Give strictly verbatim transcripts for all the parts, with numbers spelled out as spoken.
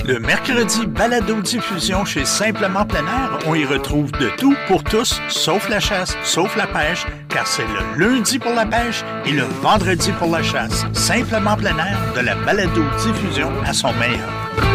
Le mercredi, balado-diffusion chez Simplement Plein Air. On y retrouve de tout pour tous, sauf la chasse, sauf la pêche, car c'est le lundi pour la pêche et le vendredi pour la chasse. Simplement Plein Air, de la balado-diffusion à son meilleur.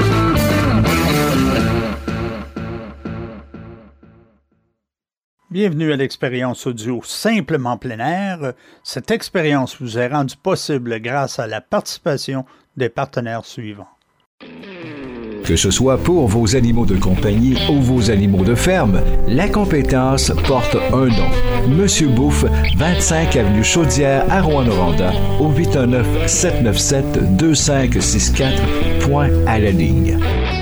Bienvenue à l'expérience audio Simplement Plein Air. Cette expérience vous est rendue possible grâce à la participation des partenaires suivants. Que ce soit pour vos animaux de compagnie ou vos animaux de ferme, la compétence porte un nom. Monsieur Bouffe, vingt-cinq avenue Chaudière à Rouyn-Noranda, au huit un neuf, sept neuf sept, deux cinq six quatre, point à la ligne.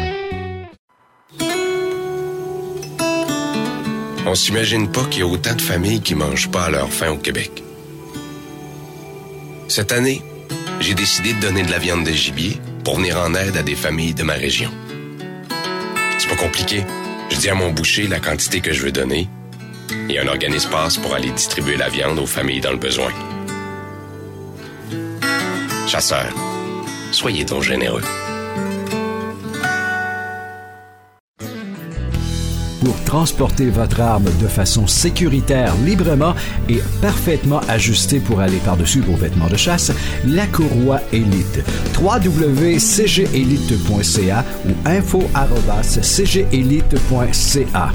On s'imagine pas qu'il y a autant de familles qui mangent pas à leur faim au Québec. Cette année, j'ai décidé de donner de la viande de gibier pour venir en aide à des familles de ma région. C'est pas compliqué. Je dis à mon boucher la quantité que je veux donner et un organisme passe pour aller distribuer la viande aux familles dans le besoin. Chasseurs, soyez donc généreux. Pour transporter votre arme de façon sécuritaire, librement et parfaitement ajustée pour aller par-dessus vos vêtements de chasse, la Courroie Élite. w w w point c g élite point c a ou info arobase c g élite point c a.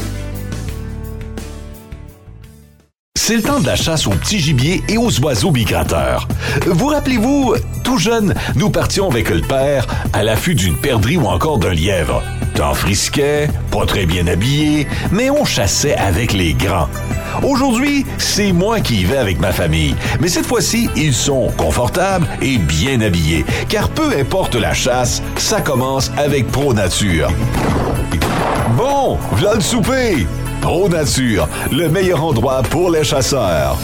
C'est le temps de la chasse aux petits gibiers et aux oiseaux migrateurs. Vous rappelez-vous, tout jeune, nous partions avec le père à l'affût d'une perdrix ou encore d'un lièvre. Temps frisquet, pas très bien habillé, mais on chassait avec les grands. Aujourd'hui, c'est moi qui y vais avec ma famille, mais cette fois-ci, ils sont confortables et bien habillés, car peu importe la chasse, ça commence avec Pro Nature. Bon, v'là le souper! Pro Nature, le meilleur endroit pour les chasseurs.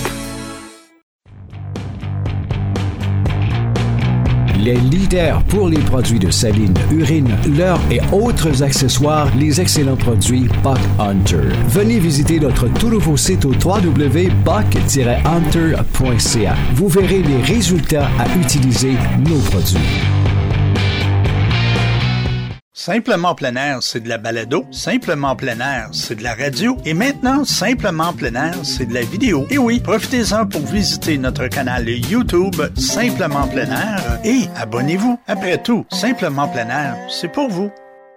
Les leaders pour les produits de saline, urine, leurre et autres accessoires, les excellents produits Buck Hunter. Venez visiter notre tout nouveau site au w w w point buck tiret hunter point c a. Vous verrez les résultats à utiliser nos produits. Simplement Plein Air, c'est de la balado. Simplement Plein Air, c'est de la radio. Et maintenant, Simplement Plein Air, c'est de la vidéo. Et oui, profitez-en pour visiter notre canal YouTube Simplement Plein Air et abonnez-vous. Après tout, Simplement Plein Air, c'est pour vous.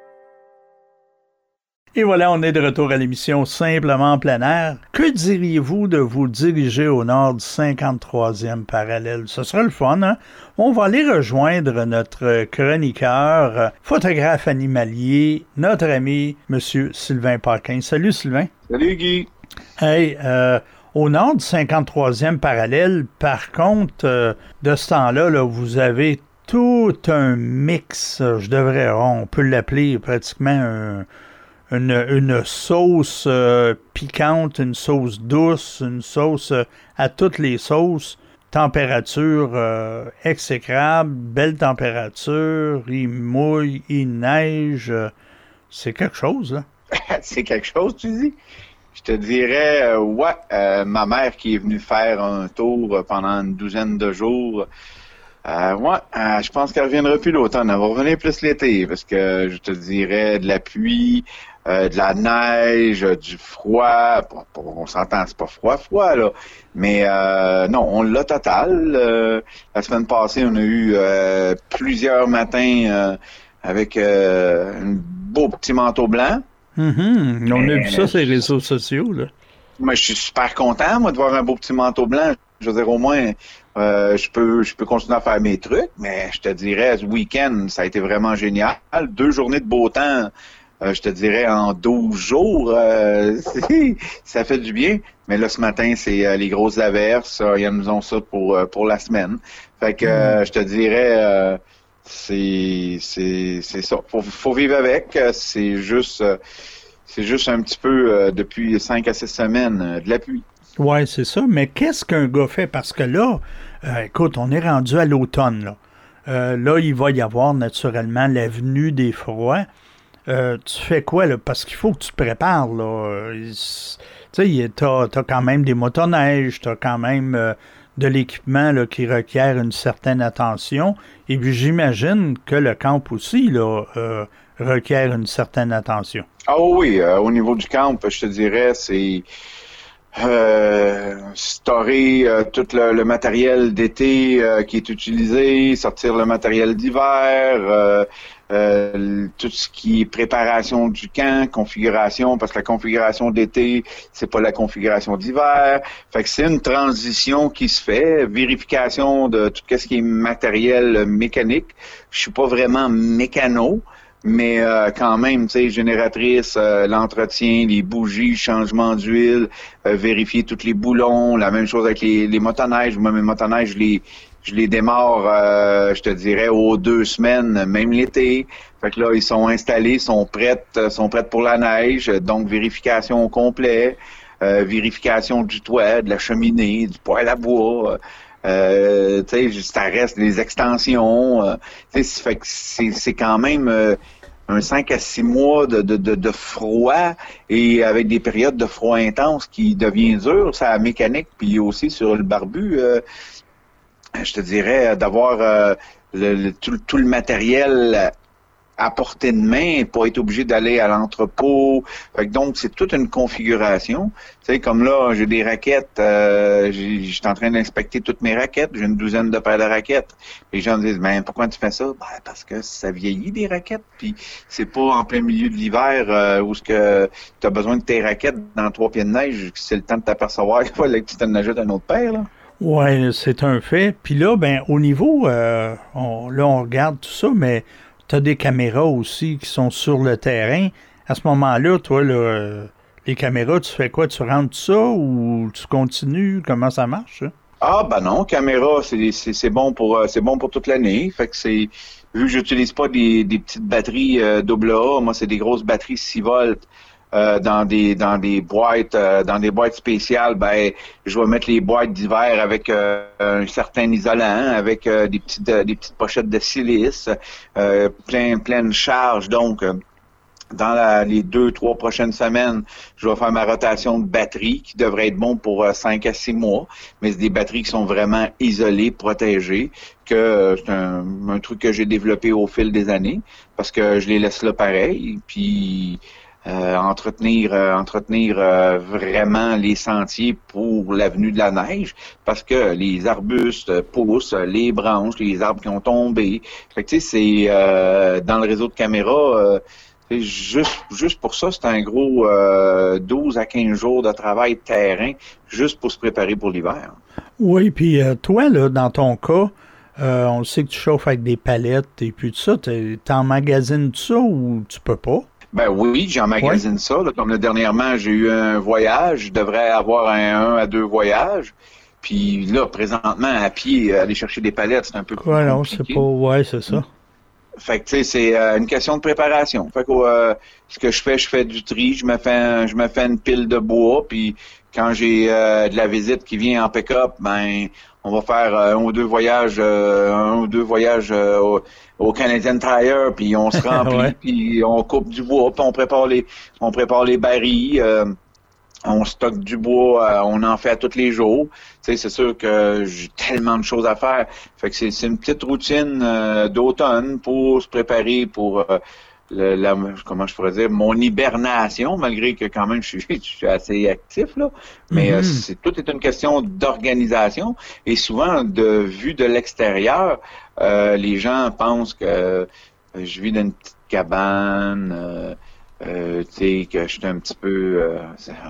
Et voilà, on est de retour à l'émission Simplement Plein Air. Que diriez-vous de vous diriger au nord du cinquante-troisième parallèle? Ce sera le fun, hein? On va aller rejoindre notre chroniqueur, photographe animalier, notre ami, M. Sylvain Paquin. Salut Sylvain. Salut Guy. Hey, euh, au nord du cinquante-troisième parallèle, par contre, euh, de ce temps-là, là, vous avez tout un mix, je devrais, on peut l'appeler pratiquement un... Une, une sauce euh, piquante, une sauce douce, une sauce euh, à toutes les sauces, température euh, exécrable, belle température, il mouille, il neige, euh, c'est quelque chose, là. C'est quelque chose, tu dis? Je te dirais, euh, ouais, euh, ma mère qui est venue faire un tour pendant une douzaine de jours, euh, ouais, euh, je pense qu'elle ne reviendra plus l'automne, elle va revenir plus l'été, parce que je te dirais de la pluie, Euh, de la neige, euh, du froid. Bon, bon, on s'entend, c'est pas froid, froid, là. Mais euh, non, on l'a total. Euh, la semaine passée, on a eu euh, plusieurs matins euh, avec euh, un beau petit manteau blanc. Mm-hmm. On a vu ça sur les réseaux sociaux, là. Moi, je suis super content, moi, de voir un beau petit manteau blanc. Je veux dire, au moins, euh, je peux je peux continuer à faire mes trucs, mais je te dirais, ce week-end, ça a été vraiment génial. Deux journées de beau temps. Euh, je te dirais en douze jours, euh, ça fait du bien. Mais là, ce matin, c'est euh, les grosses averses. Euh, ils nous ont ça pour euh, pour la semaine. Fait que euh, je te dirais, euh, c'est c'est c'est ça. Faut faut vivre avec. C'est juste euh, c'est juste un petit peu euh, depuis cinq à six semaines euh, de la pluie. Ouais, c'est ça. Mais qu'est-ce qu'un gars fait? Parce que là, euh, écoute, on est rendu à l'automne, là. Euh, là, il va y avoir naturellement l'avenue des froids. Euh, tu fais quoi, là? Parce qu'il faut que tu te prépares, là. Tu sais, t'as, t'as quand même des motoneiges, t'as quand même euh, de l'équipement là, qui requiert une certaine attention. Et puis j'imagine que le camp aussi là, euh, requiert une certaine attention. Ah oui, euh, au niveau du camp, je te dirais, c'est euh, storer euh, tout le, le matériel d'été euh, qui est utilisé, sortir le matériel d'hiver, euh, euh, tout ce qui est préparation du camp, configuration, parce que la configuration d'été, c'est pas la configuration d'hiver. Fait que c'est une transition qui se fait, vérification de tout ce qui est matériel mécanique. Je suis pas vraiment mécano, mais euh, quand même, tu sais, génératrice, euh, l'entretien, les bougies, changement d'huile, euh, vérifier tous les boulons, la même chose avec les, les motoneiges. Moi, mes motoneiges, je les, je les démarre, euh, je te dirais, aux deux semaines, même l'été. Fait que là, ils sont installés, sont prêtes, sont prêtes pour la neige, donc vérification au complet, euh, vérification du toit, de la cheminée, du poêle à bois. Euh, tu sais, ça reste les extensions. Euh, tu sais, fait que c'est, c'est quand même euh, un cinq à six mois de, de, de, de froid et avec des périodes de froid intense qui devient dur, ça la mécanique, puis aussi sur le barbu, euh, je te dirais d'avoir euh, le, le, tout, tout le matériel à portée de main, pas être obligé d'aller à l'entrepôt. Fait que donc, c'est toute une configuration. Tu sais, comme là, j'ai des raquettes, euh, j'ai, je suis en train d'inspecter toutes mes raquettes, j'ai une douzaine de paires de raquettes. Les gens me disent, ben, pourquoi tu fais ça? Ben, parce que ça vieillit des raquettes, puis c'est pas en plein milieu de l'hiver euh, où ce que tu as besoin de tes raquettes dans trois pieds de neige, c'est le temps de t'apercevoir qu'il faut que tu t'en ajoutes un autre paire, là. Oui, c'est un fait. Puis là, ben, au niveau, euh, on, là, on regarde tout ça, mais tu as des caméras aussi qui sont sur le terrain. À ce moment-là, toi, là, euh, les caméras, tu fais quoi? Tu rentres ça ou tu continues? Comment ça marche, ça? Ah, ben non, caméra, c'est, c'est, c'est bon pour c'est bon pour toute l'année. Fait que c'est, vu que j'utilise pas des, des petites batteries euh, double A, moi, c'est des grosses batteries six volts. Euh, dans des dans des boîtes euh, dans des boîtes spéciales, ben je vais mettre les boîtes d'hiver avec euh, un certain isolant, avec euh, des petites euh, des petites pochettes de silice, euh, plein pleine charge. Donc euh, dans la, les deux trois prochaines semaines, je vais faire ma rotation de batterie qui devrait être bon pour euh, cinq à six mois, mais c'est des batteries qui sont vraiment isolées, protégées, que euh, c'est un, un truc que j'ai développé au fil des années parce que je les laisse là pareil, puis Euh, entretenir euh, entretenir euh, vraiment les sentiers pour l'avenue de la neige parce que les arbustes poussent, les branches, les arbres qui ont tombé. Fait que tu sais, c'est euh, dans le réseau de caméras, euh, juste juste pour ça, c'est un gros euh, douze à quinze jours de travail de terrain juste pour se préparer pour l'hiver. Oui, puis euh, toi, là, dans ton cas, euh, on sait que tu chauffes avec des palettes et puis tout ça, t'emmagasines tout ça ou tu peux pas? Ben oui, j'emmagasine ouais. ça. Là, comme là, dernièrement, j'ai eu un voyage. Je devrais avoir un, un à deux voyages. Puis là, présentement, à pied, aller chercher des palettes, c'est un peu plus ouais, compliqué. Non, c'est pas... Ouais, c'est ça. Fait que, tu sais, c'est euh, une question de préparation. Fait que euh, ce que je fais, je fais du tri. Je me fais, je me fais une pile de bois. Puis quand j'ai euh, de la visite qui vient en pick-up, ben on va faire euh, un ou deux voyages, euh, un ou deux voyages euh, au, au Canadian Tire, puis on se remplit, ouais. Puis on coupe du bois, puis on prépare les, on prépare les barils, euh, on stocke du bois, euh, on en fait à tous les jours. Tu sais, c'est sûr que j'ai tellement de choses à faire. Fait que c'est, c'est une petite routine euh, d'automne pour se préparer pour euh, Le, la, comment je pourrais dire, mon hibernation, malgré que quand même je suis, je suis assez actif, là. Mais mm-hmm. euh, c'est, tout est une question d'organisation. Et souvent, de vue de l'extérieur, euh, les gens pensent que euh, je vis dans une petite cabane, euh, euh, tu sais, que je suis un petit peu euh,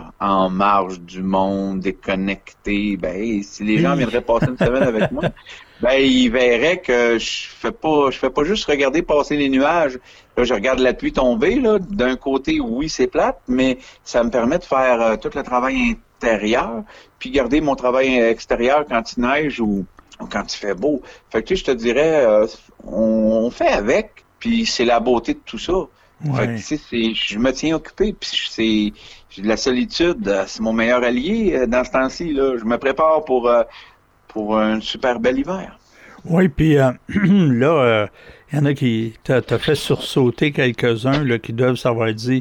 en marge du monde, déconnecté. Ben, si les gens viendraient passer une semaine avec moi, ben ils verraient que je fais pas je fais pas juste regarder passer les nuages. Là, je regarde la pluie tomber, là. D'un côté, oui, c'est plate, mais ça me permet de faire euh, tout le travail intérieur, puis garder mon travail extérieur quand il neige ou, ou quand il fait beau. Fait que tu sais, je te dirais, euh, on, on fait avec, puis c'est la beauté de tout ça. Ouais. Fait que, tu sais, c'est, je me tiens occupé, puis c'est j'ai de la solitude, c'est mon meilleur allié dans ce temps-ci, là. Je me prépare pour euh, pour un super bel hiver. Oui, puis euh, là, il euh, y en a qui t'as, t'as fait sursauter quelques-uns là, qui doivent savoir dire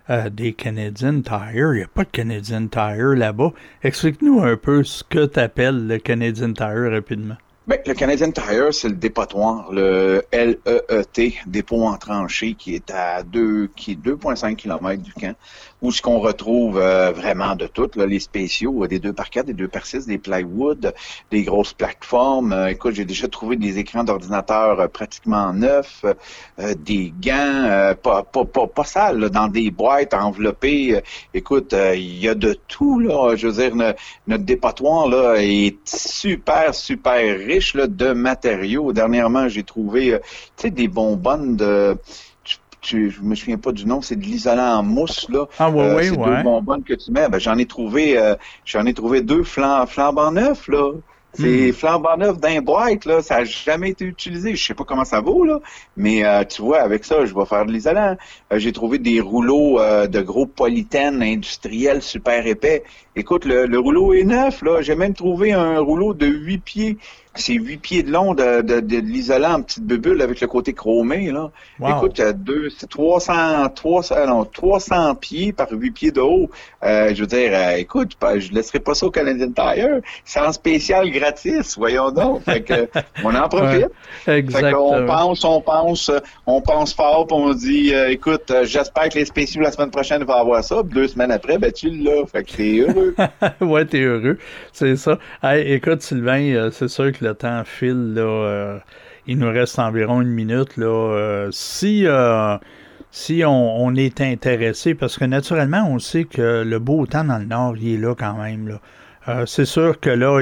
euh, des Canadian Tire. Il n'y a pas de Canadian Tire là-bas. Explique-nous un peu ce que tu appelles le Canadian Tire rapidement. Ben, le Canadian Tire, c'est le dépotoir, le L E E T, dépôt en tranchée, qui est à deux, qui est deux virgule cinq kilomètres du camp, où ce qu'on retrouve euh, vraiment de tout, là, les spéciaux, des deux par quatre, des deux par six, des plywood, des grosses plateformes. Euh, écoute, j'ai déjà trouvé des écrans d'ordinateur euh, pratiquement neufs, euh, des gants, euh, pas, pas, pas, pas sales, là, dans des boîtes enveloppées. Euh, écoute, il euh, y a de tout, là. Je veux dire, ne, notre dépotoir, là, est super, super riche. riche là, de matériaux. Dernièrement, j'ai trouvé, euh, tu sais, des bonbonnes de... Tu, tu, je me souviens pas du nom, c'est de l'isolant en mousse, là. Ah oui, euh, oui, c'est ouais. deux bonbonnes que tu mets. Ben, j'en ai trouvé euh, j'en ai trouvé deux flam- flambant neufs, là. C'est mm. flambant neuf d'un boîte, là. Ça n'a jamais été utilisé. Je sais pas comment ça vaut, là. Mais euh, tu vois, avec ça, je vais faire de l'isolant. Euh, j'ai trouvé des rouleaux euh, de gros polythène industriel super épais. Écoute, le, le rouleau est neuf, là. J'ai même trouvé un rouleau de huit pieds. C'est huit pieds de long de, de, de, de l'isolant en petite bubule avec le côté chromé, là. Wow. Écoute, deux, c'est trois cents, trois cents, non, trois cents pieds par huit pieds de haut. Euh, je veux dire, euh, écoute, je laisserai pas ça au Canadian Tire. C'est en spécial gratis, voyons donc. Fait que, on en profite. Ouais, exactement. Fait qu'on pense, on pense, on pense fort, puis on dit, euh, écoute, euh, j'espère que les spéciaux la semaine prochaine vont avoir ça. Puis deux semaines après, ben tu l'as. Fait que t'es heureux. Ouais, t'es heureux. C'est ça. Hey, écoute, Sylvain, euh, c'est sûr que le temps file, là. Euh, il nous reste environ une minute, là. Euh, si euh, si on, on est intéressé, parce que naturellement, on sait que le beau temps dans le Nord, il est là quand même, là. Euh, c'est sûr que là,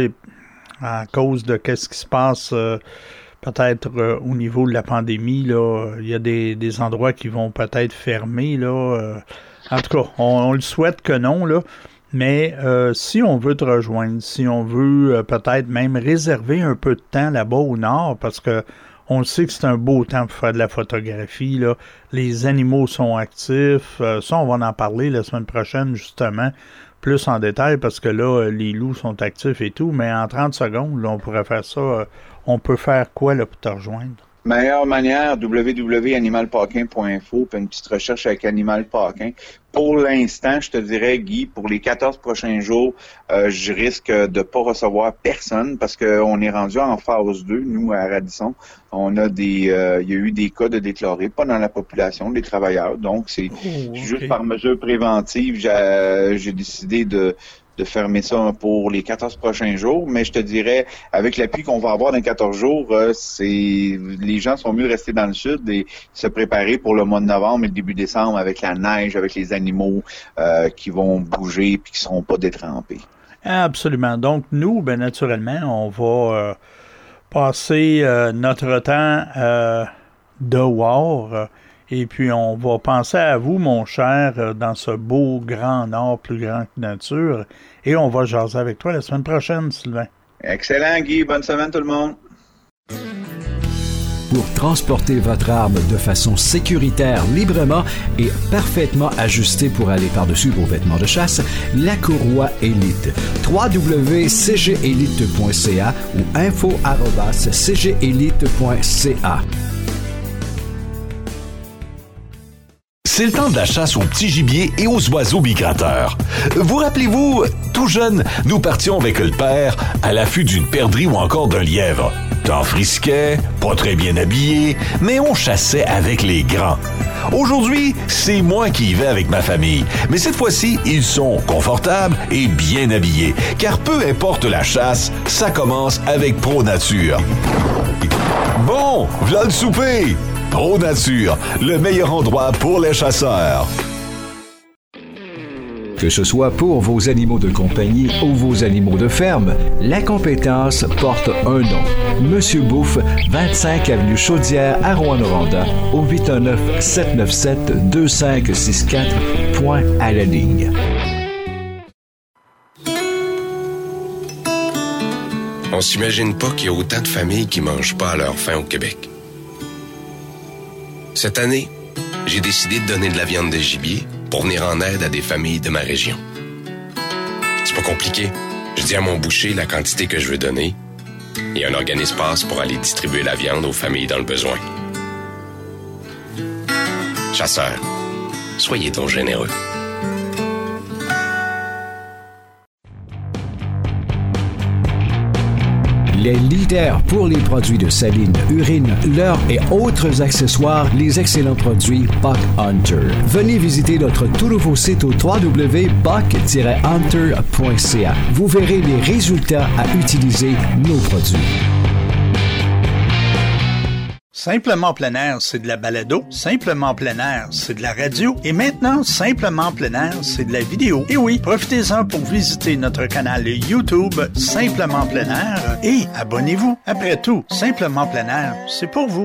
à cause de qu'est-ce qui se passe, euh, peut-être euh, au niveau de la pandémie, là, il y a des, des endroits qui vont peut-être fermer, là. Euh, en tout cas, on, on le souhaite que non, là. Mais euh, si on veut te rejoindre, si on veut euh, peut-être même réserver un peu de temps là-bas au nord, parce que on sait que c'est un beau temps pour faire de la photographie, là. Les animaux sont actifs. Euh, ça, on va en parler la semaine prochaine, justement, plus en détail, parce que là, les loups sont actifs et tout. Mais en trente secondes, là, on pourrait faire ça. Euh, on peut faire quoi là, pour te rejoindre? Meilleure manière, w w w point animal paquin point info, puis une petite recherche avec Animal Paquin. Pour l'instant, je te dirais, Guy, pour les quatorze prochains jours, euh, je risque de pas recevoir personne parce qu'on est rendu en phase deux, nous, à Radisson. On a des, euh, il y a eu des cas de déclarés, pas dans la population, des travailleurs. Donc, c'est oh, okay. juste par mesure préventive, j'ai, j'ai décidé de de fermer ça pour les quatorze prochains jours, mais je te dirais, avec l'appui qu'on va avoir dans quatorze jours, euh, c'est les gens sont mieux de rester dans le sud et se préparer pour le mois de novembre et le début décembre avec la neige, avec les animaux euh, qui vont bouger puis qui ne seront pas détrempés. Absolument. Donc, nous, ben naturellement, on va euh, passer euh, notre temps euh, dehors euh, et puis on va penser à vous, mon cher, euh, dans ce beau grand nord, plus grand que nature, et on va jaser avec toi la semaine prochaine, Sylvain. Excellent, Guy. Bonne semaine, tout le monde. Pour transporter votre arme de façon sécuritaire, librement et parfaitement ajustée pour aller par-dessus vos vêtements de chasse, la Courroie Élite. w w w point c g élite point c a ou info arobase c g élite point c a. C'est le temps de la chasse aux petits gibiers et aux oiseaux migrateurs. Vous rappelez-vous, tout jeune, nous partions avec le père à l'affût d'une perdrix ou encore d'un lièvre. Temps frisquet, pas très bien habillé, mais on chassait avec les grands. Aujourd'hui, c'est moi qui y vais avec ma famille, mais cette fois-ci, ils sont confortables et bien habillés, car peu importe la chasse, ça commence avec Pro Nature. Bon, v'là le souper! Pro Nature, le meilleur endroit pour les chasseurs. Que ce soit pour vos animaux de compagnie ou vos animaux de ferme, la compétence porte un nom. Monsieur Bouffe, vingt-cinq avenue Chaudière à Rouyn-Noranda, au huit un neuf, sept neuf sept, deux cinq six quatre, point à la ligne. On s'imagine pas qu'il y a autant de familles qui mangent pas à leur faim au Québec. Cette année, j'ai décidé de donner de la viande de gibier pour venir en aide à des familles de ma région. C'est pas compliqué. Je dis à mon boucher la quantité que je veux donner et un organisme passe pour aller distribuer la viande aux familles dans le besoin. Chasseurs, Soyez donc généreux. Les leaders pour les produits de saline, urine, leurre et autres accessoires, les excellents produits Buck Hunter. Venez visiter notre tout nouveau site au w w w point buck tiret hunter point c a. Vous verrez les résultats à utiliser nos produits. Simplement plein air, c'est de la balado. Simplement plein air, c'est de la radio. Et maintenant, Simplement plein air, c'est de la vidéo. Et oui, profitez-en pour visiter notre canal YouTube Simplement plein air et abonnez-vous. Après tout, Simplement plein air, c'est pour vous.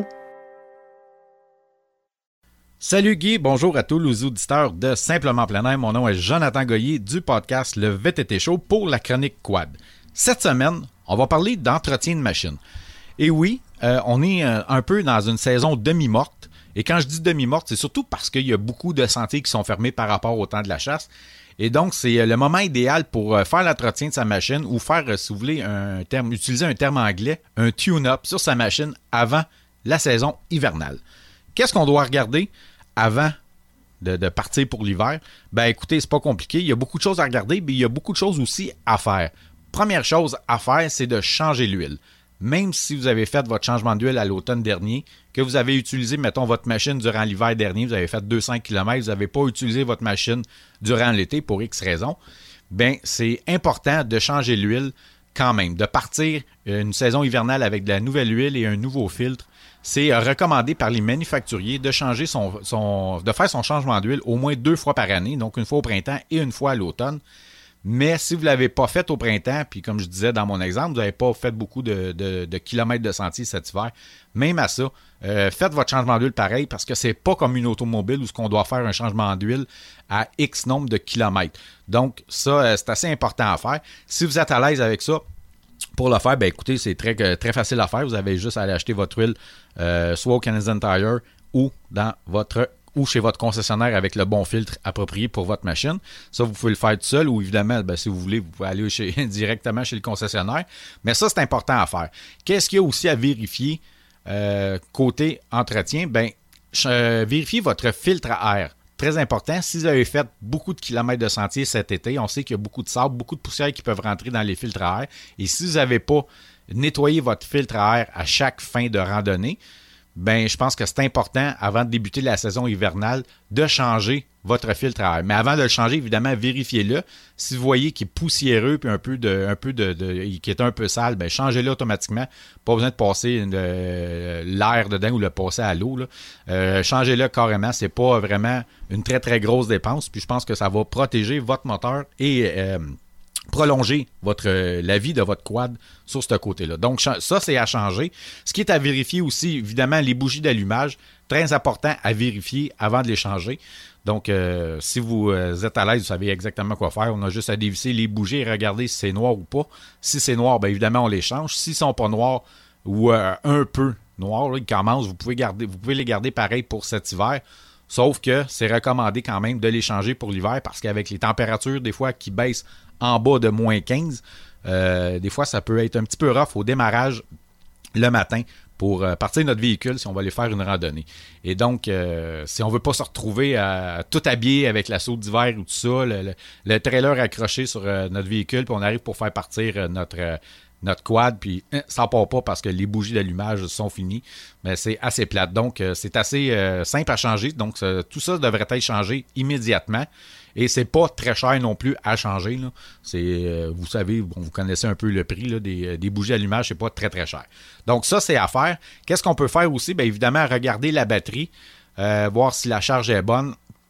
Salut Guy, bonjour à tous les auditeurs de Simplement plein air. Mon nom est Jonathan Goyer du podcast Le V T T Show pour la chronique Quad. Cette semaine, on va parler d'entretien de machine. Et oui, euh, on est euh, un peu dans une saison demi-morte. Et quand je dis demi-morte, c'est surtout parce qu'il y a beaucoup de sentiers qui sont fermés par rapport au temps de la chasse. Et donc, c'est euh, le moment idéal pour euh, faire l'entretien de sa machine ou faire, euh, si vous voulez, un terme, utiliser un terme anglais, un tune-up sur sa machine avant la saison hivernale. Qu'est-ce qu'on doit regarder avant de, de partir pour l'hiver? Ben écoutez, c'est pas compliqué. Il y a beaucoup de choses à regarder, mais il y a beaucoup de choses aussi à faire. Première chose à faire, c'est de changer l'huile. Même si vous avez fait votre changement d'huile à l'automne dernier, que vous avez utilisé, mettons, votre machine durant l'hiver dernier, vous avez fait deux cents kilomètres, vous n'avez pas utilisé votre machine durant l'été pour X raisons, bien, c'est important de changer l'huile quand même. De partir une saison hivernale avec de la nouvelle huile et un nouveau filtre, c'est recommandé par les manufacturiers de changer son, son, de faire son changement d'huile au moins deux fois par année, donc une fois au printemps et une fois à l'automne. Mais si vous ne l'avez pas fait au printemps, puis comme je disais dans mon exemple, vous n'avez pas fait beaucoup de, de, de kilomètres de sentiers cet hiver, même à ça, euh, faites votre changement d'huile pareil parce que c'est pas comme une automobile où ce qu'on doit faire un changement d'huile à X nombre de kilomètres. Donc ça, c'est assez important à faire. Si vous êtes à l'aise avec ça, pour le faire, ben écoutez, c'est très, très facile à faire. Vous avez juste à aller acheter votre huile euh, soit au Canadian Tire ou dans votre ou chez votre concessionnaire avec le bon filtre approprié pour votre machine. Ça, vous pouvez le faire tout seul ou évidemment, ben, si vous voulez, vous pouvez aller chez, directement chez le concessionnaire. Mais ça, c'est important à faire. Qu'est-ce qu'il y a aussi à vérifier euh, côté entretien? Ben, euh, vérifiez votre filtre à air. Très important. Si vous avez fait beaucoup de kilomètres de sentiers cet été, on sait qu'il y a beaucoup de sable, beaucoup de poussière qui peuvent rentrer dans les filtres à air. Et si vous n'avez pas nettoyé votre filtre à air à chaque fin de randonnée, ben, je pense que c'est important, avant de débuter la saison hivernale, de changer votre filtre à air. Mais avant de le changer, évidemment, vérifiez-le. Si vous voyez qu'il est poussiéreux puis un peu de, un peu de, de qui est un peu sale, ben changez-le automatiquement. Pas besoin de passer euh, l'air dedans ou le passer à l'eau, là. Euh, changez-le carrément. C'est pas vraiment une très, très grosse dépense. Puis je pense que ça va protéger votre moteur et euh, prolonger votre, la vie de votre quad sur ce côté-là. Donc, ça, c'est à changer. Ce qui est à vérifier aussi, évidemment, les bougies d'allumage, très important à vérifier avant de les changer. Donc, euh, si vous êtes à l'aise, vous savez exactement quoi faire. On a juste à dévisser les bougies et regarder si c'est noir ou pas. Si c'est noir, bien évidemment, on les change. S'ils ne sont pas noirs ou euh, un peu noirs, là, ils commencent, vous pouvez, garder, vous pouvez les garder pareil pour cet hiver. Sauf que c'est recommandé quand même de les changer pour l'hiver parce qu'avec les températures, des fois, qui baissent en bas de moins quinze, euh, des fois, ça peut être un petit peu rough au démarrage le matin pour euh, partir de notre véhicule si on va aller faire une randonnée. Et donc, euh, si on ne veut pas se retrouver à, à tout habillé avec la saute d'hiver ou tout ça, le, le, le trailer accroché sur euh, notre véhicule, puis on arrive pour faire partir euh, notre... Euh, notre quad, puis hein, ça part pas parce que les bougies d'allumage sont finies, mais c'est assez plate. Donc, euh, c'est assez euh, simple à changer. Donc, euh, tout ça devrait être changé immédiatement. Et c'est pas très cher non plus à changer, là. C'est, euh, vous savez, bon, vous connaissez un peu le prix là, des, des bougies d'allumage, c'est pas très très cher. Donc, ça, c'est à faire. Qu'est-ce qu'on peut faire aussi? Bien évidemment, regarder la batterie, euh, voir si la charge est bonne,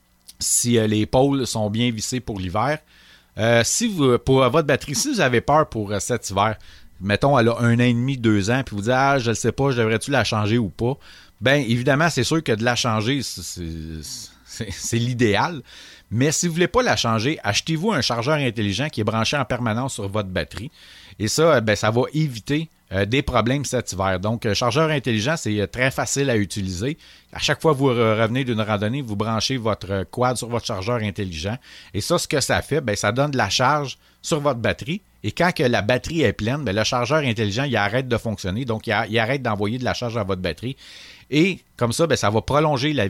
si euh, les pôles sont bien vissés pour l'hiver. Euh, si vous, pour votre batterie, si vous avez peur pour euh, cet hiver, mettons, elle a un an et demi, deux ans, puis vous dites, ah, je ne sais pas, je devrais-tu la changer ou pas? Bien, évidemment, c'est sûr que de la changer, c'est, c'est, c'est l'idéal. Mais si vous ne voulez pas la changer, achetez-vous un chargeur intelligent qui est branché en permanence sur votre batterie. Et ça, ben, ça va éviter euh, des problèmes cet hiver. Donc, un chargeur intelligent, c'est euh, très facile à utiliser. À chaque fois que vous revenez d'une randonnée, vous branchez votre quad sur votre chargeur intelligent. Et ça, ce que ça fait, ben, ça donne de la charge sur votre batterie. Et quand que la batterie est pleine, ben, le chargeur intelligent, il arrête de fonctionner. Donc, il, a, il arrête d'envoyer de la charge à votre batterie. Et comme ça, ben, ça va prolonger la vie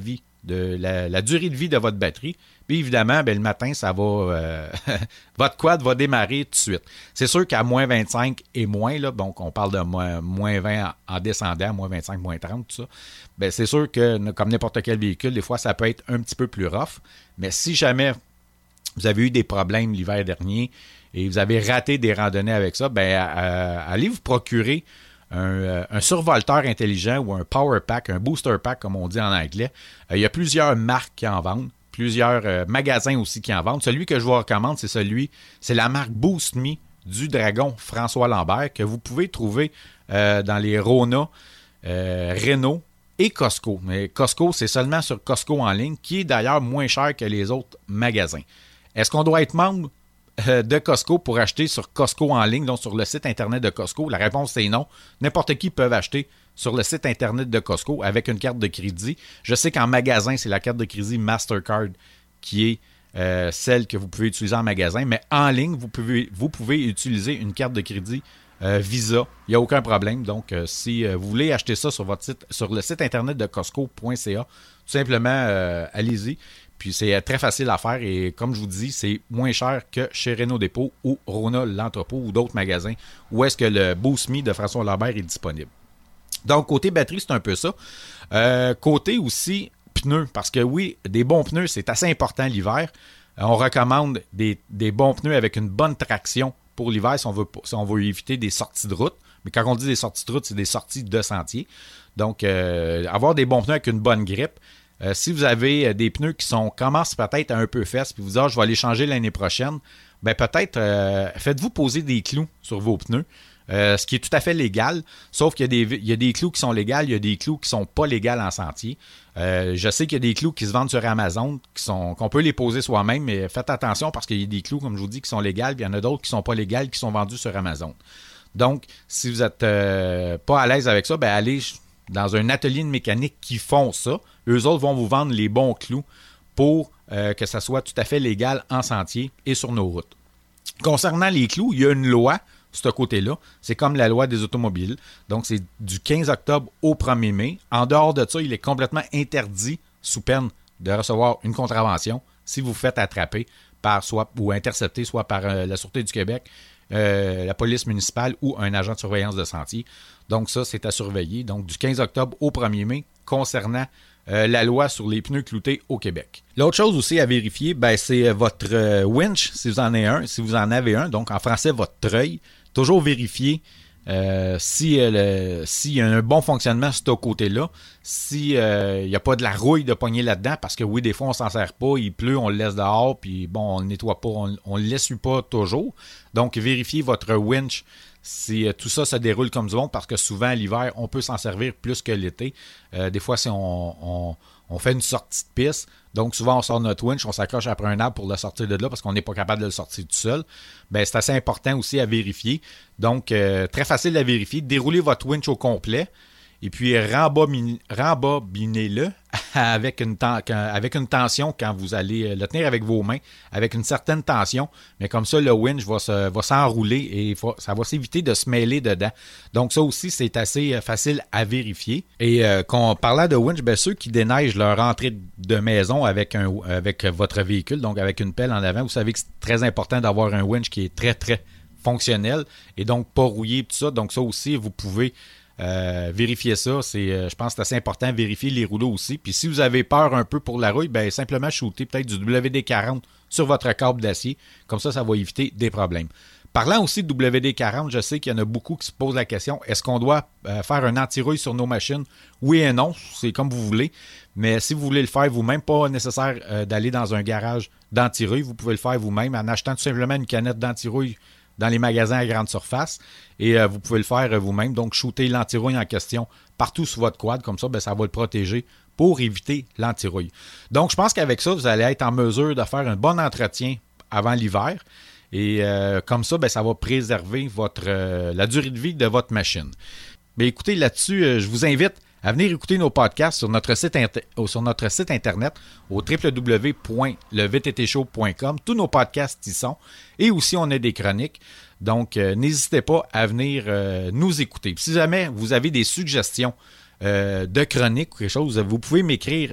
de la, la durée de vie de votre batterie. Puis évidemment, ben, le matin, ça va euh, votre quad va démarrer tout de suite. C'est sûr qu'à moins vingt-cinq et moins, là, donc on parle de moins, moins vingt en, en descendant, moins vingt-cinq, moins trente, tout ça, ben, c'est sûr que comme n'importe quel véhicule, des fois, ça peut être un petit peu plus rough. Mais si jamais vous avez eu des problèmes l'hiver dernier et vous avez raté des randonnées avec ça, ben, euh, allez vous procurer Un, un survolteur intelligent ou un power pack, un booster pack comme on dit en anglais. Euh, il y a plusieurs marques qui en vendent, plusieurs euh, magasins aussi qui en vendent. Celui que je vous recommande, c'est celui, c'est la marque Boost Me du Dragon François Lambert que vous pouvez trouver euh, dans les Rona, euh, Renault et Costco. Mais Costco, c'est seulement sur Costco en ligne, qui est d'ailleurs moins cher que les autres magasins. Est-ce qu'on doit être membre de Costco pour acheter sur Costco en ligne, donc sur le site Internet de Costco? La réponse, c'est non. N'importe qui peut acheter sur le site Internet de Costco avec une carte de crédit. Je sais qu'en magasin, c'est la carte de crédit Mastercard qui est euh, celle que vous pouvez utiliser en magasin, mais en ligne, vous pouvez, vous pouvez utiliser une carte de crédit euh, Visa. Il n'y a aucun problème. Donc, euh, si euh, vous voulez acheter ça sur, votre site, sur le site Internet de Costco point C A, tout simplement, euh, allez-y. Puis c'est très facile à faire et comme je vous dis, c'est moins cher que chez Renault Dépôt ou Rona l'entrepôt ou d'autres magasins où est-ce que le Boost Me de François Lambert est disponible. Donc, côté batterie, c'est un peu ça. Euh, côté aussi pneus, parce que oui, des bons pneus, c'est assez important l'hiver. Euh, on recommande des, des bons pneus avec une bonne traction pour l'hiver si on veut, si on veut éviter des sorties de route. Mais quand on dit des sorties de route, c'est des sorties de sentier. Donc, euh, avoir des bons pneus avec une bonne grippe. Euh, si vous avez des pneus qui sont commencent peut-être à un peu fesses, puis vous dites, ah, je vais les changer l'année prochaine, ben peut-être euh, faites-vous poser des clous sur vos pneus, euh, ce qui est tout à fait légal, sauf qu'il y a des, il y a des clous qui sont légaux, il y a des clous qui sont pas légaux en sentier. Euh, je sais qu'il y a des clous qui se vendent sur Amazon, qui sont, qu'on peut les poser soi-même, mais faites attention parce qu'il y a des clous, comme je vous dis, qui sont légaux, puis il y en a d'autres qui sont pas légaux, qui sont vendus sur Amazon. Donc, si vous n'êtes euh, pas à l'aise avec ça, ben allez dans un atelier de mécanique qui font ça. Eux autres vont vous vendre les bons clous pour euh, que ça soit tout à fait légal en sentier et sur nos routes. Concernant les clous, il y a une loi de ce côté-là. C'est comme la loi des automobiles. Donc, c'est du quinze octobre au premier mai. En dehors de ça, il est complètement interdit, sous peine de recevoir une contravention, si vous vous faites attraper par soit ou intercepter soit par euh, la Sûreté du Québec, euh, la police municipale ou un agent de surveillance de sentier. Donc, ça, c'est à surveiller. Donc, du quinze octobre au premier mai, concernant Euh, la loi sur les pneus cloutés au Québec. L'autre chose aussi à vérifier, ben, c'est votre euh, winch, si vous en avez un, si vous en avez un, donc en français, votre treuil. Toujours vérifier euh, si, euh, le, s'il y a un bon fonctionnement de ce côté-là, s'il n'y euh, a pas de la rouille de poignée là-dedans, parce que oui, des fois, on s'en sert pas, il pleut, on le laisse dehors, puis bon, on le nettoie pas, on, on le l'essuie pas toujours. Donc, vérifiez votre winch si euh, tout ça se déroule comme du monde, parce que souvent, l'hiver, on peut s'en servir plus que l'été. Euh, des fois, si on, on, on fait une sortie de piste, donc souvent, on sort notre winch, on s'accroche après un arbre pour le sortir de là, parce qu'on n'est pas capable de le sortir tout seul. Ben, c'est assez important aussi à vérifier. Donc, euh, très facile à vérifier. Déroulez votre winch au complet, et puis rembobinez, rembobinez-le avec une, ten- avec une tension quand vous allez le tenir avec vos mains, avec une certaine tension, mais comme ça, le winch va, se, va s'enrouler et va, ça va s'éviter de se mêler dedans. Donc ça aussi, c'est assez facile à vérifier. Et euh, quand on parlait de winch, ben, ceux qui déneigent leur entrée de maison avec, un, avec votre véhicule, donc avec une pelle en avant, vous savez que c'est très important d'avoir un winch qui est très, très fonctionnel et donc pas rouillé tout ça. Donc ça aussi, vous pouvez Euh, vérifiez ça, c'est, euh, je pense que c'est assez important. Vérifier les rouleaux aussi. Puis si vous avez peur un peu pour la rouille, ben simplement shooter peut-être du W D quarante sur votre câble d'acier. Comme ça, ça va éviter des problèmes. Parlant aussi de W D quarante, je sais qu'il y en a beaucoup qui se posent la question, est-ce qu'on doit euh, faire un anti-rouille sur nos machines? Oui et non, c'est comme vous voulez. Mais si vous voulez le faire vous-même, pas nécessaire euh, d'aller dans un garage d'anti-rouille. Vous pouvez le faire vous-même en achetant tout simplement une canette d'anti-rouille dans les magasins à grande surface et euh, vous pouvez le faire euh, vous-même. Donc, shooter l'anti-rouille en question partout sur votre quad. Comme ça, ben, ça va le protéger pour éviter l'anti-rouille. Donc, je pense qu'avec ça, vous allez être en mesure de faire un bon entretien avant l'hiver. Et euh, comme ça, ben, ça va préserver votre euh, la durée de vie de votre machine. Mais écoutez, là-dessus, euh, je vous invite à venir écouter nos podcasts sur notre site, inter- sur notre site internet au w w w point le v t t show point com. Tous nos podcasts y sont. Et aussi, on a des chroniques. Donc, euh, n'hésitez pas à venir euh, nous écouter. Puis, si jamais vous avez des suggestions euh, de chroniques ou quelque chose, vous pouvez m'écrire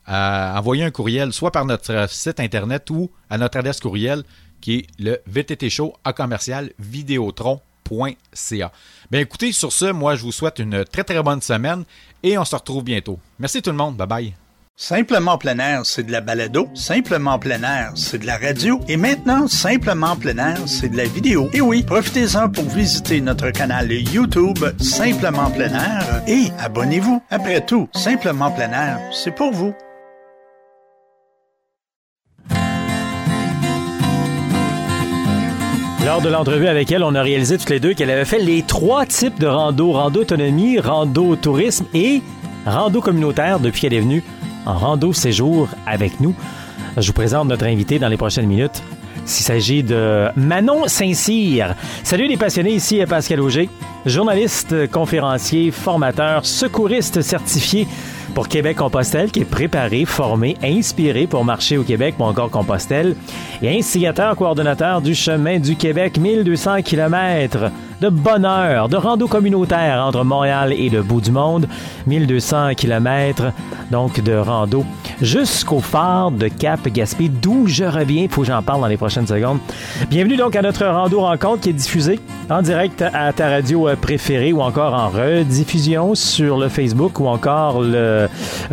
à envoyer un courriel, soit par notre site Internet ou à notre adresse courriel, qui est le v t t show à commercial vidéotron point c a. Bien, écoutez, sur ce, moi, je vous souhaite une très, très bonne semaine et on se retrouve bientôt. Merci tout le monde. Bye-bye. Simplement plein air, c'est de la balado. Simplement plein air, c'est de la radio. Et maintenant, Simplement plein air, c'est de la vidéo. Et oui, profitez-en pour visiter notre canal YouTube Simplement plein air et abonnez-vous. Après tout, Simplement plein air, c'est pour vous. Lors de l'entrevue avec elle, on a réalisé toutes les deux qu'elle avait fait les trois types de rando. Rando autonomie, rando tourisme et rando communautaire depuis qu'elle est venue en rando séjour avec nous. Je vous présente notre invité dans les prochaines minutes. Il s'agit de Manon Saint-Cyr. Salut les passionnés, ici Pascal Auger, journaliste, conférencier, formateur, secouriste certifié pour Québec-Compostelle, qui est préparé, formé, inspiré pour marcher au Québec ou encore Compostelle, et instigateur, coordonnateur du Chemin du Québec, mille deux cents kilomètres de bonheur, de rando communautaire entre Montréal et le bout du monde, mille deux cents kilomètres donc de rando jusqu'au phare de Cap-Gaspé, d'où je reviens, il faut que j'en parle dans les prochaines secondes. Bienvenue donc à notre rando rencontre qui est diffusée en direct à ta radio préférée ou encore en rediffusion sur le Facebook ou encore le,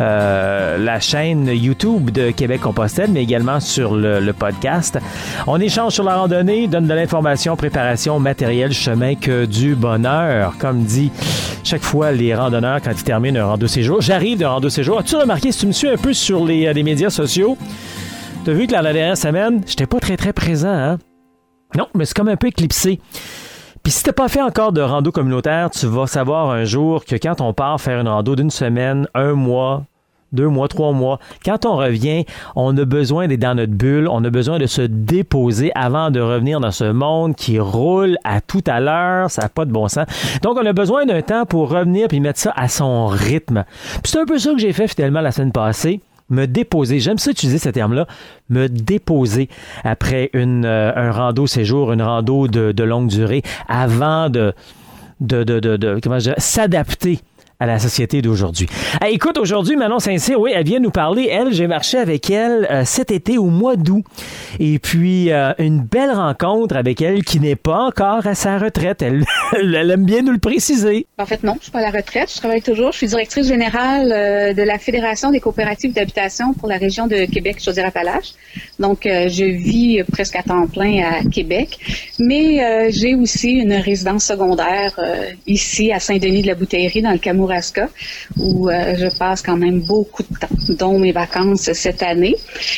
euh, la chaîne YouTube de Québec-Compostelle, mais également sur le, le podcast. On échange sur la randonnée, donne de l'information, préparation, matériel, chemin, que du bonheur, comme dit chaque fois les randonneurs quand ils terminent un rando séjour. J'arrive de rando séjour. As-tu remarqué, si tu me suis un peu sur les, les médias sociaux, tu as vu que la dernière semaine, j'étais pas très très présent, hein? Non, mais c'est comme un peu éclipsé. Puis si t'as pas fait encore de rando communautaire, tu vas savoir un jour que quand on part faire une rando d'une semaine, un mois, deux mois, trois mois, quand on revient, on a besoin d'être dans notre bulle, on a besoin de se déposer avant de revenir dans ce monde qui roule à tout à l'heure, ça n'a pas de bon sens. Donc, on a besoin d'un temps pour revenir puis mettre ça à son rythme. Puis c'est un peu ça que j'ai fait finalement la semaine passée. Me déposer, j'aime ça utiliser ce terme-là, me déposer après une, euh, un rando séjour, une rando de, de longue durée, avant de, de, de, de, de comment je dirais, s'adapter à la société d'aujourd'hui. Ah, écoute, aujourd'hui, Manon Saint-Cyr, oui, elle vient nous parler. Elle, j'ai marché avec elle euh, cet été au mois d'août. Et puis, euh, une belle rencontre avec elle qui n'est pas encore à sa retraite. Elle, elle aime bien nous le préciser. En fait, non, je suis pas à la retraite. Je travaille toujours. Je suis directrice générale euh, de la Fédération des coopératives d'habitation pour la région de Québec-Chaudière-Appalaches. Donc, euh, je vis presque à temps plein à Québec. Mais euh, j'ai aussi une résidence secondaire euh, ici à Saint-Denis-de-la-Bouteillerie, dans le Cameroun, où euh, je passe quand même beaucoup de temps, dont mes vacances cette année.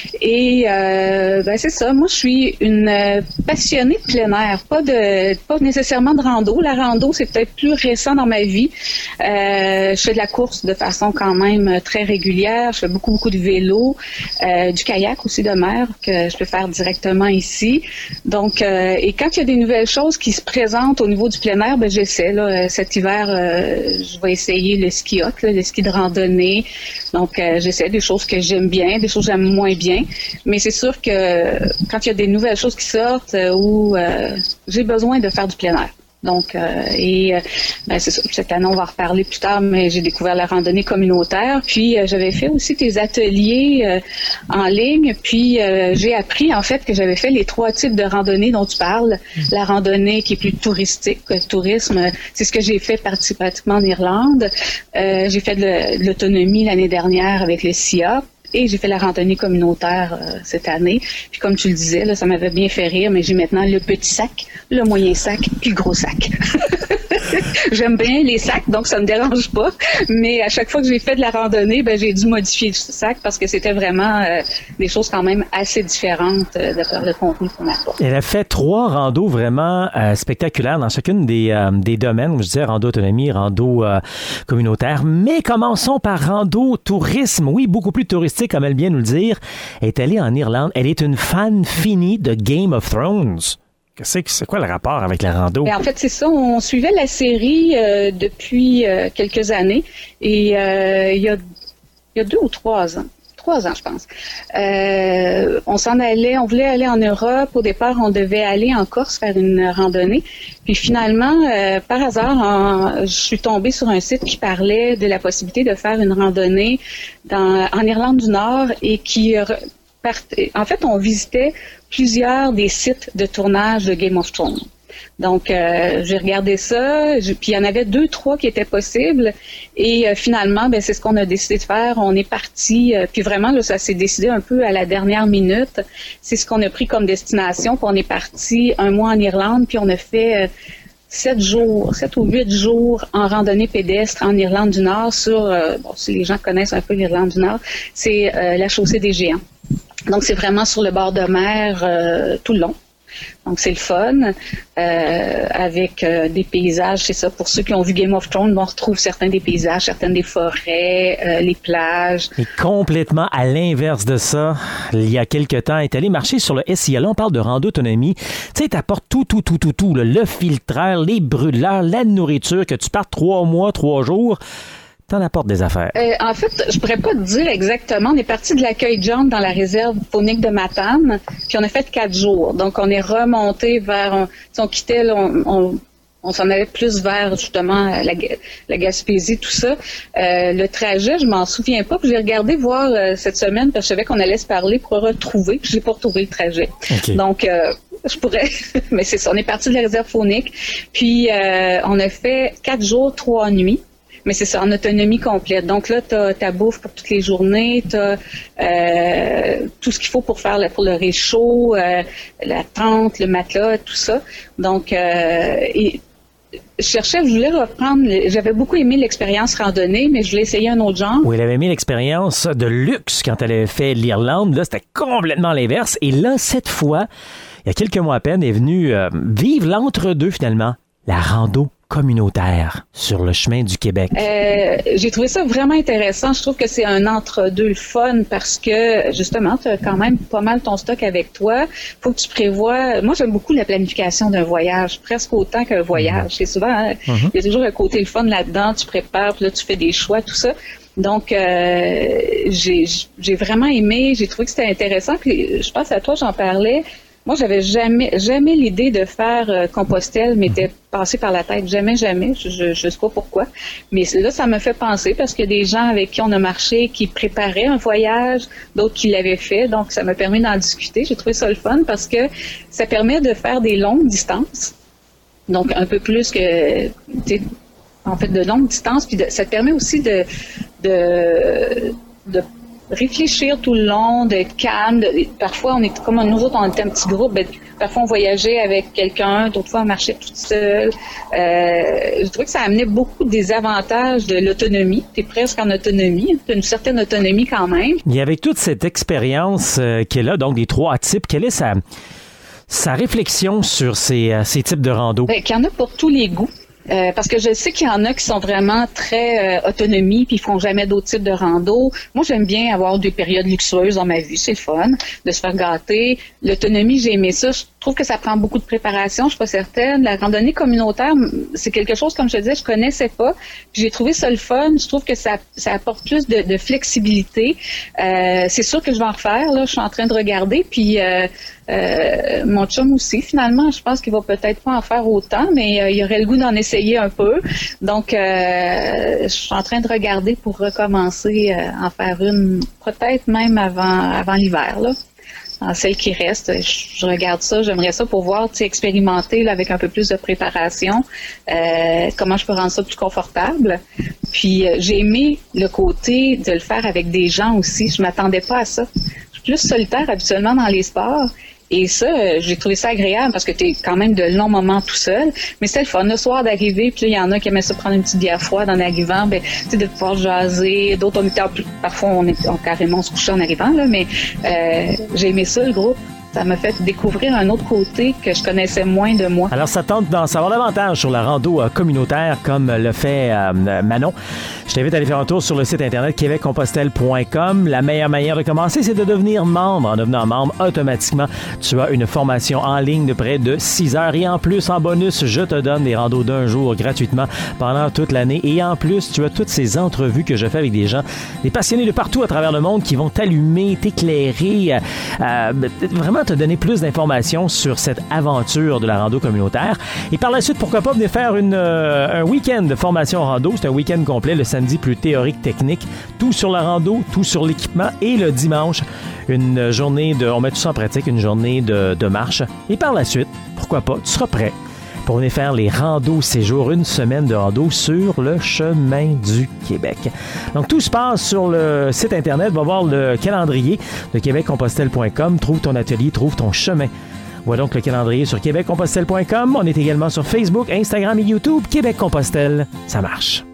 Et euh, ben c'est ça, moi je suis une euh, passionnée de plein air, pas de pas nécessairement de rando. La rando, c'est peut-être plus récent dans ma vie. Euh, je fais de la course de façon quand même très régulière. Je fais beaucoup, beaucoup de vélo, euh, du kayak aussi de mer que je peux faire directement ici. Donc, euh, et quand il y a des nouvelles choses qui se présentent au niveau du plein air, ben j'essaie. Là, cet hiver, euh, je vais essayer le ski hot, là, le ski de randonnée. Donc, euh, j'essaie des choses que j'aime bien, des choses que j'aime moins bien. Mais c'est sûr que quand il y a des nouvelles choses qui sortent euh, où euh, j'ai besoin de faire du plein air. Donc, euh, et euh, ben c'est ça. Cette année, on va en reparler plus tard, mais j'ai découvert la randonnée communautaire. Puis, euh, j'avais fait aussi des ateliers euh, en ligne. Puis, euh, j'ai appris, en fait, que j'avais fait les trois types de randonnée dont tu parles. La randonnée qui est plus touristique, le tourisme, c'est ce que j'ai fait pratiquement en Irlande. Euh, j'ai fait de, de l'autonomie l'année dernière avec le S I A. Et j'ai fait la randonnée communautaire euh, cette année. Puis comme tu le disais, là, ça m'avait bien fait rire, mais j'ai maintenant le petit sac, le moyen sac, puis le gros sac. J'aime bien les sacs, donc ça me dérange pas. Mais à chaque fois que j'ai fait de la randonnée, ben j'ai dû modifier le sac parce que c'était vraiment euh, des choses quand même assez différentes euh, de par le contenu qu'on apporte. Elle a fait trois randos vraiment euh, spectaculaires dans chacune des, euh, des domaines. Je disais rando autonomie, rando euh, communautaire. Mais commençons par rando tourisme. Oui, beaucoup plus touristique, comme elle vient nous le dire. Elle est allée en Irlande. Elle est une fan finie de Game of Thrones. C'est, c'est quoi le rapport avec la rando? Ben en fait, c'est ça. On suivait la série euh, depuis euh, quelques années. Et euh, il y a, il y a deux ou trois ans, trois ans, je pense. Euh, on s'en allait, on voulait aller en Europe. Au départ, on devait aller en Corse faire une randonnée. Puis finalement, euh, par hasard, en, je suis tombée sur un site qui parlait de la possibilité de faire une randonnée dans, en Irlande du Nord et qui partait. En fait, on visitait plusieurs des sites de tournage de Game of Thrones. Donc, euh, j'ai regardé ça, je, puis il y en avait deux, trois qui étaient possibles, et euh, finalement, ben c'est ce qu'on a décidé de faire. On est parti, euh, puis vraiment, là, ça s'est décidé un peu à la dernière minute. C'est ce qu'on a pris comme destination, puis on est parti un mois en Irlande, puis on a fait euh, sept jours, sept ou huit jours en randonnée pédestre en Irlande du Nord sur, euh, bon, si les gens connaissent un peu l'Irlande du Nord, c'est euh, la chaussée des Géants. Donc, c'est vraiment sur le bord de mer euh, tout le long. Donc, c'est le fun, euh, avec euh, des paysages, c'est ça, pour ceux qui ont vu Game of Thrones, on retrouve certains des paysages, certaines des forêts, euh, les plages. Et complètement à l'inverse de ça, il y a quelque temps, est allé marcher sur le S I A. Là, on parle de rando autonomie. Tu sais, t'apportes tout, tout, tout, tout, tout, là, le filtreur, les brûleurs, la nourriture, que tu partes trois mois, trois jours. T'en apportes des affaires. Euh, en fait, je pourrais pas te dire exactement. On est parti de l'accueil John dans la réserve faunique de Matane, puis on a fait quatre jours. Donc, on est remonté vers... On, on quittait, là, on, on, on s'en allait plus vers, justement, la, la Gaspésie, tout ça. Euh, le trajet, je m'en souviens pas. Puis j'ai regardé voir euh, cette semaine, parce que je savais qu'on allait se parler pour retrouver. Puis je n'ai pas retrouvé le trajet. Okay. Donc... Euh, je pourrais, mais c'est ça. On est parti de la réserve faunique. Puis, euh, on a fait quatre jours, trois nuits. Mais c'est ça, en autonomie complète. Donc là, tu as ta bouffe pour toutes les journées, tu as euh, tout ce qu'il faut pour faire le, pour le réchaud, euh, la tente, le matelas, tout ça. Donc, euh, et, je cherchais, je voulais reprendre, j'avais beaucoup aimé l'expérience randonnée, mais je voulais essayer un autre genre. Oui, elle avait aimé l'expérience de luxe quand elle avait fait l'Irlande. Là, c'était complètement l'inverse. Et là, cette fois, il y a quelques mois à peine, elle est venue euh, vivre l'entre-deux finalement, la rando communautaire sur le chemin du Québec. Euh, j'ai trouvé ça vraiment intéressant. Je trouve que c'est un entre-deux le fun parce que, justement, tu as quand même pas mal ton stock avec toi. Faut que tu prévois... Moi, j'aime beaucoup la planification d'un voyage, presque autant qu'un voyage. C'est souvent, hein, mm-hmm. il y a toujours un côté le fun là-dedans. Tu prépares, puis là, tu fais des choix, tout ça. Donc, euh, j'ai, j'ai vraiment aimé. J'ai trouvé que c'était intéressant. Puis, je pense à toi, j'en parlais. Moi, j'avais jamais, jamais l'idée de faire euh, Compostelle m'était passée par la tête. Jamais, jamais. Je, je sais pas pourquoi. Mais là, ça me fait penser parce qu'il y a des gens avec qui on a marché qui préparaient un voyage, d'autres qui l'avaient fait. Donc, ça m'a permis d'en discuter. J'ai trouvé ça le fun parce que ça permet de faire des longues distances. Donc, un peu plus que, tu sais, en fait, de longues distances. Puis de, ça te permet aussi de, de, de réfléchir tout le long, d'être calme. De, parfois, on est comme nous autres, on était un petit groupe. Ben, parfois, on voyageait avec quelqu'un, d'autres fois, on marchait toute seule. Euh, je trouvais que ça amenait beaucoup des avantages de l'autonomie. Tu es presque en autonomie. Tu as une certaine autonomie quand même. Et avec toute cette expérience euh, qu'elle a, donc des trois types, quelle est sa, sa réflexion sur ces, euh, ces types de rando? Ben, qu'il y en a pour tous les goûts. Euh, parce que je sais qu'il y en a qui sont vraiment très euh, autonomie puis ils font jamais d'autres types de rando. Moi, j'aime bien avoir des périodes luxueuses dans ma vie, c'est le fun de se faire gâter. L'autonomie, j'ai aimé ça. Je trouve que ça prend beaucoup de préparation, je suis pas certaine. La randonnée communautaire, c'est quelque chose, comme je te disais, je connaissais pas. Puis j'ai trouvé ça le fun. Je trouve que ça, ça apporte plus de, de flexibilité. Euh, c'est sûr que je vais en refaire. Là, je suis en train de regarder. Puis euh, euh, mon chum aussi, finalement, je pense qu'il va peut-être pas en faire autant, mais euh, il aurait le goût d'en essayer un peu. Donc, euh, je suis en train de regarder pour recommencer euh, en faire une, peut-être même avant, avant l'hiver, là. En celle qui reste, je, je regarde ça, j'aimerais ça pour voir, tu sais, expérimenter là, avec un peu plus de préparation, euh, comment je peux rendre ça plus confortable. Puis euh, j'ai aimé le côté de le faire avec des gens aussi. Je m'attendais pas à ça. Je suis plus solitaire habituellement dans les sports. Et ça, euh, j'ai trouvé ça agréable parce que tu es quand même de longs moments tout seul. Mais c'est le fun, le soir d'arriver, puis il y en a qui aimaient ça prendre une petite bière froide en arrivant, ben, tu sais, de pouvoir jaser. D'autres, on était, parfois, on est on, carrément on se couchait en arrivant, là, mais euh, j'ai aimé ça, le groupe. Ça m'a fait découvrir un autre côté que je connaissais moins de moi. Alors, ça tente d'en savoir davantage sur la rando euh, communautaire comme le fait euh, Manon. Je t'invite à aller faire un tour sur le site internet québec compostelle point com. La meilleure manière de commencer, c'est de devenir membre. En devenant membre, automatiquement, tu as une formation en ligne de près de six heures. Et en plus, en bonus, je te donne des randos d'un jour gratuitement pendant toute l'année. Et en plus, tu as toutes ces entrevues que je fais avec des gens, des passionnés de partout à travers le monde qui vont t'allumer, t'éclairer, euh, vraiment te donner plus d'informations sur cette aventure de la rando communautaire. Et par la suite, pourquoi pas venir faire une, euh, un week-end de formation rando. C'est un week-end complet, le samedi plus théorique, technique. Tout sur la rando, tout sur l'équipement. Et le dimanche, une journée de... On met tout ça en pratique, une journée de, de marche. Et par la suite, pourquoi pas, tu seras prêt pour venir faire les randos séjours, une semaine de rando sur le chemin du Québec. Donc, tout se passe sur le site Internet. Va voir le calendrier de québec compostelle point com. Trouve ton atelier, trouve ton chemin. Vois donc le calendrier sur québec compostelle point com. On est également sur Facebook, Instagram et YouTube. Québec Compostelle, ça marche.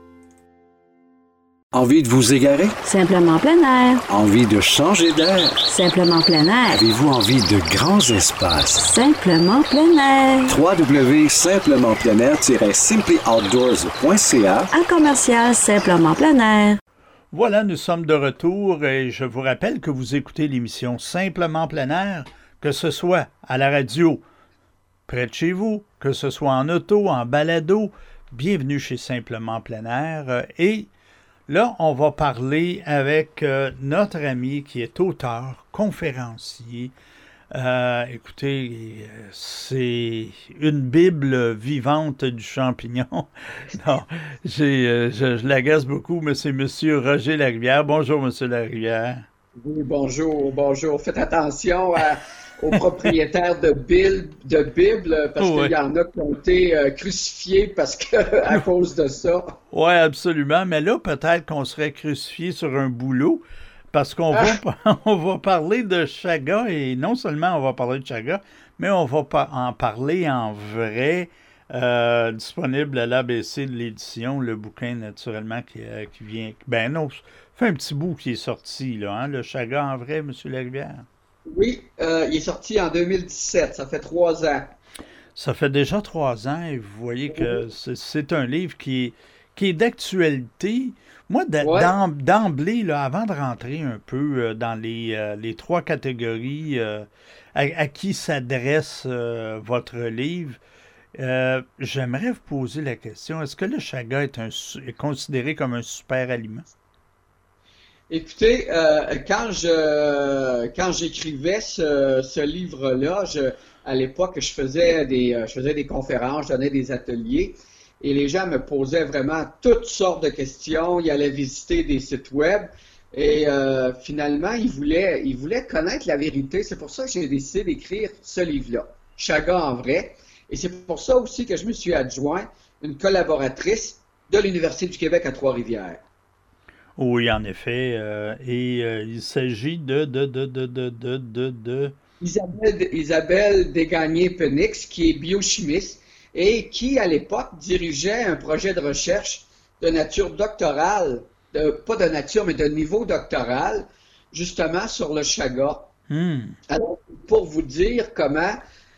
Envie de vous égarer? Simplement plein air. Envie de changer d'air? Simplement plein air. Avez-vous envie de grands espaces? Simplement plein air. w w w point simplement plein air tiret simply outdoors point c a Un commercial Simplement plein air. Voilà, nous sommes de retour et je vous rappelle que vous écoutez l'émission Simplement plein air, que ce soit à la radio, près de chez vous, que ce soit en auto, en balado. Bienvenue chez Simplement plein air. Et là, on va parler avec euh, notre ami qui est auteur, conférencier. Euh, écoutez, c'est une bible vivante du champignon. Non, j'ai, euh, je, je l'agace beaucoup, mais c'est M. Roger Larivière. Bonjour, M. Larivière. Oui, bonjour, bonjour. Faites attention à, aux propriétaires de Bible, de Bible parce oui. qu'il y en a qui ont été euh, crucifiés parce que, à cause de ça. Oui, absolument. Mais là, peut-être qu'on serait crucifié sur un boulot parce qu'on ah. va, on va parler de Chaga et non seulement on va parler de Chaga, mais on va pa- en parler en vrai, euh, disponible à l'A B C de l'édition, le bouquin naturellement qui, euh, qui vient. Ben non, fait un petit bout qui est sorti, là, hein, le Chaga en vrai, M. Larivière. Oui, euh, il est sorti en deux mille dix-sept, ça fait trois ans. Ça fait déjà trois ans et vous voyez que c'est, c'est un livre qui est, qui est d'actualité. Moi, d- ouais. d'emblée, là, avant de rentrer un peu dans les, euh, les trois catégories euh, à, à qui s'adresse euh, votre livre, euh, j'aimerais vous poser la question, est-ce que le chaga est, un, est considéré comme un super aliment? Écoutez, euh, quand je quand j'écrivais ce, ce livre-là, je, à l'époque, je faisais des je faisais des conférences, je donnais des ateliers, et les gens me posaient vraiment toutes sortes de questions. Ils allaient visiter des sites web, et euh, finalement, ils voulaient ils voulaient connaître la vérité. C'est pour ça que j'ai décidé d'écrire ce livre-là, Chaga en vrai. Et c'est pour ça aussi que je me suis adjoint une collaboratrice de l'Université du Québec à Trois-Rivières. Oui, en effet. Euh, et euh, il s'agit de, de, de, de, de, de, de, de... Isabelle, Isabelle Desgagnés-Penix, qui est biochimiste et qui, à l'époque, dirigeait un projet de recherche de nature doctorale, de, pas de nature, mais de niveau doctoral, justement sur le chaga. Hmm. Alors, pour vous dire comment,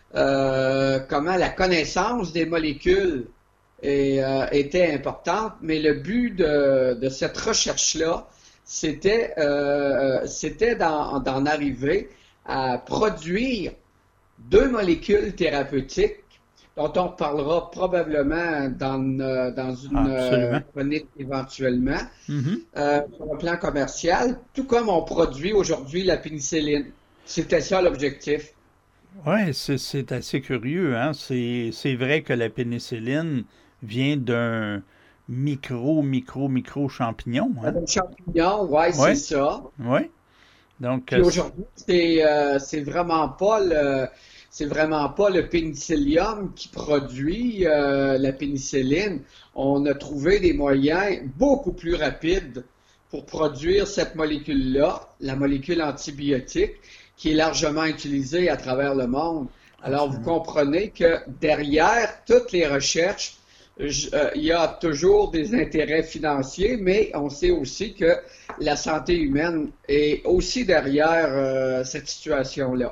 euh, comment la connaissance des molécules Et, euh, était importante, mais le but de, de cette recherche-là, c'était, euh, c'était d'en, d'en arriver à produire deux molécules thérapeutiques dont on parlera probablement dans, dans une euh, chronique éventuellement, mm-hmm. euh, sur le plan commercial, tout comme on produit aujourd'hui la pénicilline. C'était ça l'objectif. Oui, c'est, c'est assez curieux, hein? C'est, c'est vrai que la pénicilline vient d'un micro, micro, micro champignon. Hein? Un champignon, oui, ouais. C'est ça. Oui. Donc, puis aujourd'hui, c'est, euh, c'est vraiment pas le, c'est vraiment pas le pénicillium qui produit euh, la pénicilline. On a trouvé des moyens beaucoup plus rapides pour produire cette molécule-là, la molécule antibiotique, qui est largement utilisée à travers le monde. Alors, vous comprenez que derrière toutes les recherches, Je, euh, il y a toujours des intérêts financiers, mais on sait aussi que la santé humaine est aussi derrière euh, cette situation-là.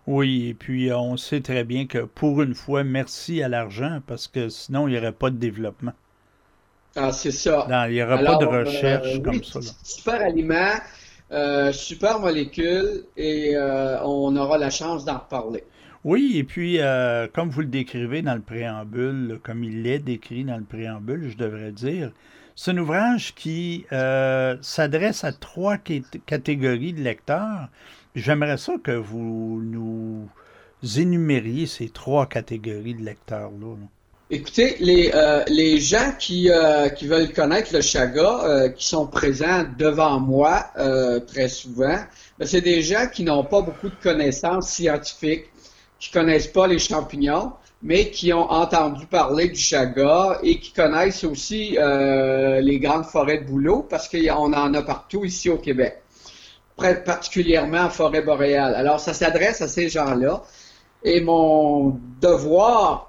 Oui, et puis on sait très bien que pour une fois, merci à l'argent, parce que sinon, il n'y aurait pas de développement. Ah, c'est ça. Non, il n'y aura Alors, pas de recherche euh, comme oui, ça. Là. super aliment, euh, super molécule, et euh, on aura la chance d'en reparler. Oui, et puis, euh, comme vous le décrivez dans le préambule, comme il l'est décrit dans le préambule, je devrais dire, c'est un ouvrage qui euh, s'adresse à trois catégories de lecteurs. J'aimerais ça que vous nous énumériez ces trois catégories de lecteurs-là. Là. Écoutez, les, euh, les gens qui, euh, qui veulent connaître le chaga, euh, qui sont présents devant moi euh, très souvent, ben, c'est des gens qui n'ont pas beaucoup de connaissances scientifiques, qui connaissent pas les champignons, mais qui ont entendu parler du chaga et qui connaissent aussi euh, les grandes forêts de bouleau, parce qu'on en a partout ici au Québec, particulièrement en forêt boréale. Alors, ça s'adresse à ces gens-là. Et mon devoir,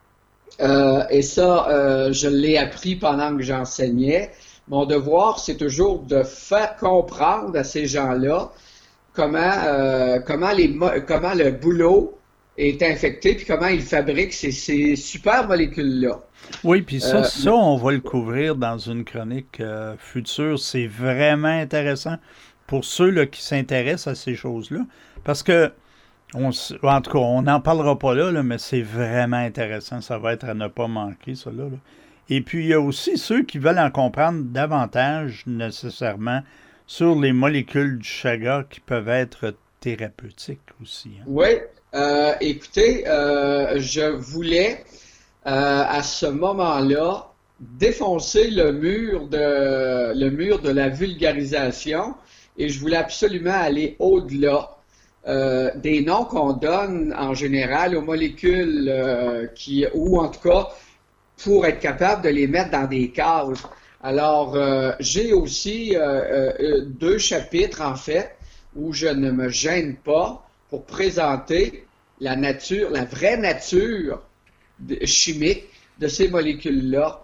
euh, et ça, euh, je l'ai appris pendant que j'enseignais, mon devoir, c'est toujours de faire comprendre à ces gens-là comment, euh, comment, les, comment le bouleau est infecté, puis comment il fabrique ces, ces super molécules-là. Oui, puis ça, euh, ça, on va le couvrir dans une chronique euh, future. C'est vraiment intéressant pour ceux là, qui s'intéressent à ces choses-là. Parce que, on, en tout cas, on n'en parlera pas là, là, mais c'est vraiment intéressant. Ça va être à ne pas manquer, ça là. là. Et puis, il y a aussi ceux qui veulent en comprendre davantage, nécessairement, sur les molécules du chaga qui peuvent être thérapeutiques aussi. Hein. Oui. Euh, écoutez, euh, je voulais euh, à ce moment-là défoncer le mur de le mur de la vulgarisation et je voulais absolument aller au-delà euh, des noms qu'on donne en général aux molécules euh, qui ou en tout cas pour être capable de les mettre dans des cases. Alors euh, j'ai aussi euh, euh, deux chapitres en fait où je ne me gêne pas pour présenter la nature, la vraie nature de, chimique de ces molécules-là.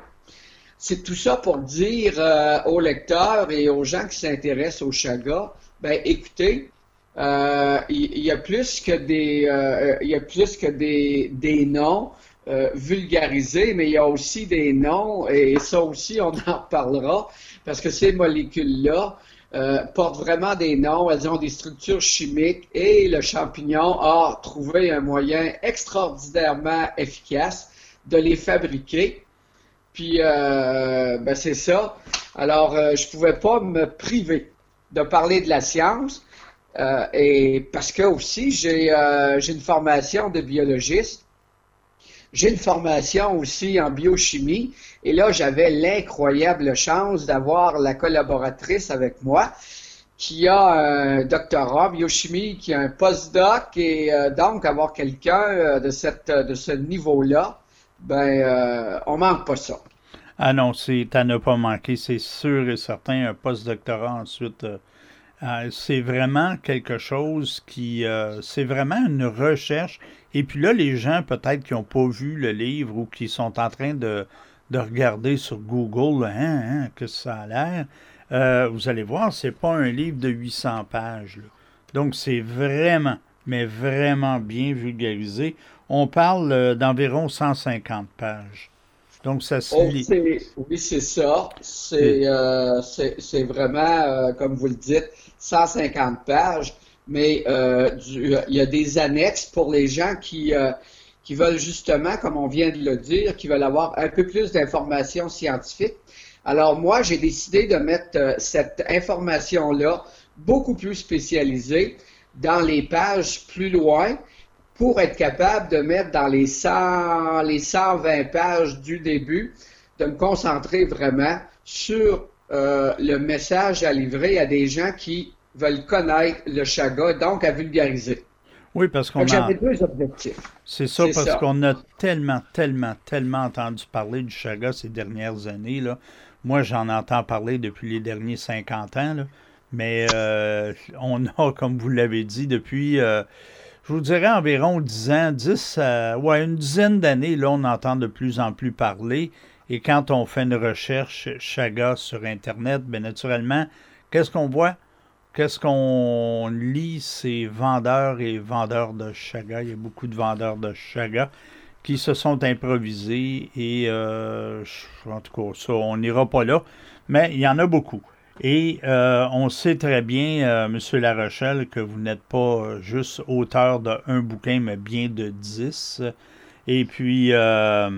C'est tout ça pour dire euh, aux lecteurs et aux gens qui s'intéressent au chaga, ben écoutez, euh, il, il y a plus que des, euh, il y a plus que des, des noms euh, vulgarisés, mais il y a aussi des noms, et ça aussi on en reparlera, parce que ces molécules-là, Euh, portent vraiment des noms, elles ont des structures chimiques et le champignon a trouvé un moyen extraordinairement efficace de les fabriquer. Puis, euh, ben c'est ça. Alors, euh, je pouvais pas me priver de parler de la science euh, et parce que aussi j'ai euh, j'ai une formation de biologiste. J'ai une formation aussi en biochimie et là, j'avais l'incroyable chance d'avoir la collaboratrice avec moi qui a un doctorat en biochimie, qui a un postdoc et euh, donc avoir quelqu'un euh, de cette de ce niveau-là, ben euh, on manque pas ça. Ah non, c'est à ne pas manquer, c'est sûr et certain, un postdoctorat ensuite. Euh, euh, c'est vraiment quelque chose qui... Euh, c'est vraiment une recherche. Et puis là, les gens peut-être qui n'ont pas vu le livre ou qui sont en train de, de regarder sur Google, hein, hein, que ça a l'air, euh, vous allez voir, c'est pas un livre de huit cents pages. Là. Donc c'est vraiment, mais vraiment bien vulgarisé. On parle euh, d'environ cent cinquante pages. Donc ça se oh, lit. C'est, oui, c'est ça. C'est, euh, c'est, c'est vraiment, euh, comme vous le dites, cent cinquante pages. Mais euh, du, il y a des annexes pour les gens qui, euh, qui veulent justement, comme on vient de le dire, qui veulent avoir un peu plus d'informations scientifiques. Alors moi, j'ai décidé de mettre euh, cette information-là beaucoup plus spécialisée dans les pages plus loin pour être capable de mettre dans les cent, les cent vingt pages du début, de me concentrer vraiment sur euh, le message à livrer à des gens qui veulent connaître le chaga, donc à vulgariser. Oui, parce qu'on donc, a... j'avais deux objectifs. C'est ça, C'est parce ça. qu'on a tellement, tellement, tellement entendu parler du chaga ces dernières années. Là. Moi, j'en entends parler depuis les derniers cinquante ans, là. Mais euh, on a, comme vous l'avez dit, depuis, euh, je vous dirais, environ dix ans, dix, euh, ouais, une dizaine d'années, là, on entend de plus en plus parler. Et quand on fait une recherche chaga sur Internet, bien naturellement, qu'est-ce qu'on voit? qu'est-ce qu'on lit, c'est vendeurs et vendeurs de chaga. Il y a beaucoup de vendeurs de chaga qui se sont improvisés et, euh, en tout cas, ça, on n'ira pas là, mais il y en a beaucoup. Et euh, on sait très bien, euh, M. Larochelle, que vous n'êtes pas juste auteur d'un bouquin, mais bien de dix. Et puis, euh,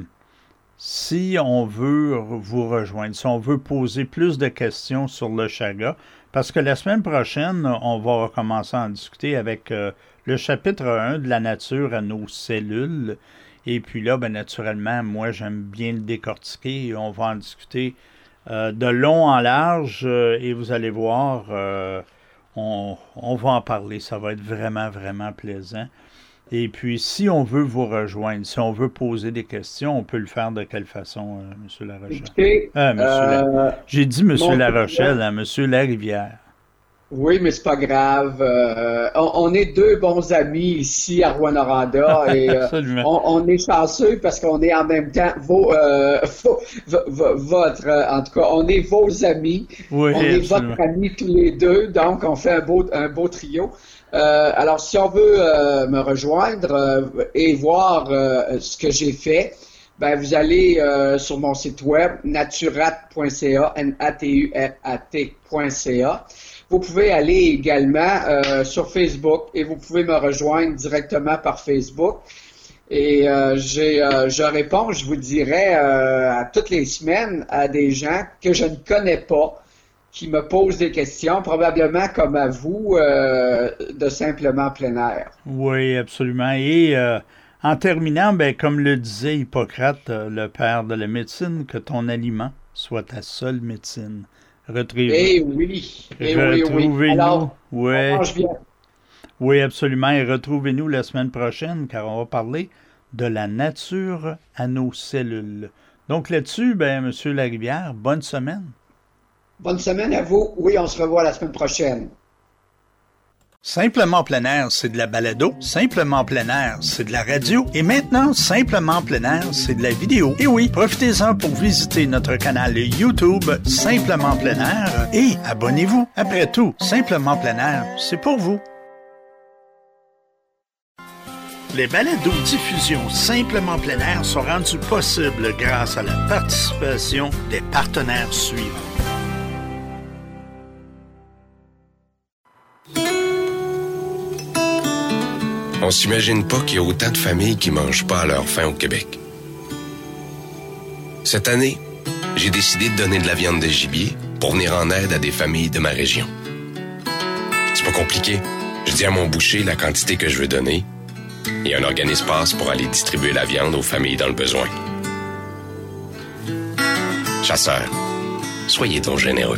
si on veut vous rejoindre, si on veut poser plus de questions sur le chaga, parce que la semaine prochaine, on va recommencer à en discuter avec euh, le chapitre un de la nature à nos cellules. Et puis là, ben, naturellement, moi, j'aime bien le décortiquer et on va en discuter Euh, de long en large, euh, et vous allez voir, euh, on, on va en parler. Ça va être vraiment, vraiment plaisant. Et puis, si on veut vous rejoindre, si on veut poser des questions, on peut le faire de quelle façon, euh, M. Larochelle? Écoutez, euh, monsieur euh, La... J'ai dit M. Larochelle, hein, M. Larivière. Oui, mais c'est pas grave. Euh, on, on est deux bons amis ici à Rouyn-Noranda et euh, on, on est chanceux parce qu'on est en même temps vos, euh, vos, vos, votre, en tout cas, on est vos amis. Oui, on est absolument. votre ami tous les deux, donc on fait un beau, un beau trio. Euh, alors, si on veut euh, me rejoindre euh, et voir euh, ce que j'ai fait, ben vous allez euh, sur mon site web naturat point c a, N A T U R A T point c a. Vous pouvez aller également euh, sur Facebook et vous pouvez me rejoindre directement par Facebook. Et euh, j'ai, euh, je réponds, je vous dirais, euh, à toutes les semaines à des gens que je ne connais pas, qui me posent des questions, probablement comme à vous, euh, de Simplement Plein Air. Oui, absolument. Et euh, en terminant, ben, comme le disait Hippocrate, euh, le père de la médecine, que ton aliment soit ta seule médecine. Retrouvez, Eh oui, eh oui, oui. Alors, ouais. on mange bien. Oui, absolument. Et retrouvez-nous la semaine prochaine, car on va parler de la nature à nos cellules. Donc là-dessus, ben, M. Larivière, bonne semaine. Bonne semaine à vous. Oui, on se revoit la semaine prochaine. Simplement Plein Air, c'est de la balado. Simplement Plein Air, c'est de la radio. Et maintenant, Simplement Plein Air, c'est de la vidéo. Et oui, profitez-en pour visiter notre canal YouTube Simplement Plein Air et abonnez-vous. Après tout, Simplement Plein Air, c'est pour vous. Les balados-diffusions Simplement Plein Air sont rendues possibles grâce à la participation des partenaires suivants. On s'imagine pas qu'il y a autant de familles qui mangent pas à leur faim au Québec. Cette année, j'ai décidé de donner de la viande de gibier pour venir en aide à des familles de ma région. C'est pas compliqué. Je dis à mon boucher la quantité que je veux donner et un organisme passe pour aller distribuer la viande aux familles dans le besoin. Chasseurs, soyez donc généreux.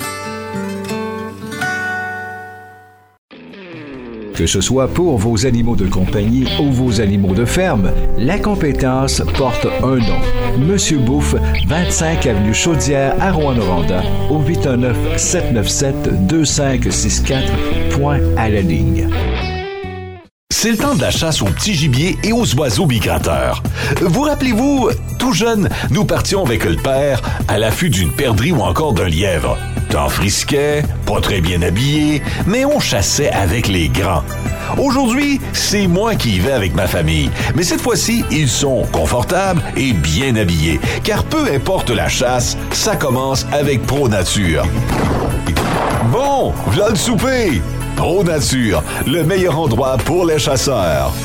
Que ce soit pour vos animaux de compagnie ou vos animaux de ferme, la compétence porte un nom. Monsieur Bouffe, vingt-cinq avenue Chaudière à Rouyn-Noranda, au huit un neuf, sept neuf sept, deux cinq six quatre, point à la ligne. C'est le temps de la chasse aux petits gibiers et aux oiseaux migrateurs. Vous rappelez-vous, tout jeune, nous partions avec le père à l'affût d'une perdrix ou encore d'un lièvre. Temps frisquet, pas très bien habillé, mais on chassait avec les grands. Aujourd'hui, c'est moi qui y vais avec ma famille, mais cette fois-ci, ils sont confortables et bien habillés, car peu importe la chasse, ça commence avec Pro Nature. Bon, v'là le souper! Pro Nature, le meilleur endroit pour les chasseurs.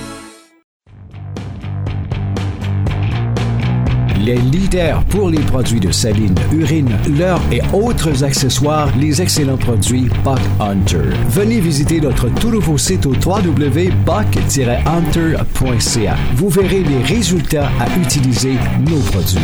Les leaders pour les produits de saline, urine, leurre et autres accessoires, les excellents produits Buck Hunter. Venez visiter notre tout nouveau site au w w w point buck tiret hunter point c a. Vous verrez les résultats à utiliser nos produits.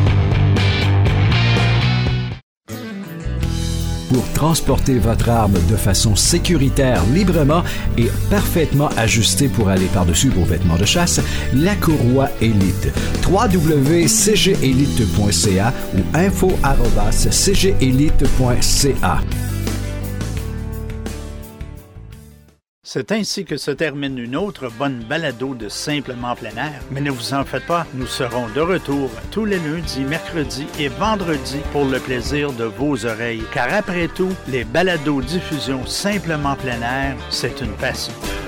Pour transporter votre arme de façon sécuritaire, librement et parfaitement ajustée pour aller par-dessus vos vêtements de chasse, la courroie Élite. w w w point c g élite point c a ou info arobase c g élite point c a. C'est ainsi que se termine une autre bonne balado de Simplement plein air. Mais ne vous en faites pas, nous serons de retour tous les lundis, mercredis et vendredis pour le plaisir de vos oreilles. Car après tout, les balados diffusion Simplement plein air, c'est une passion.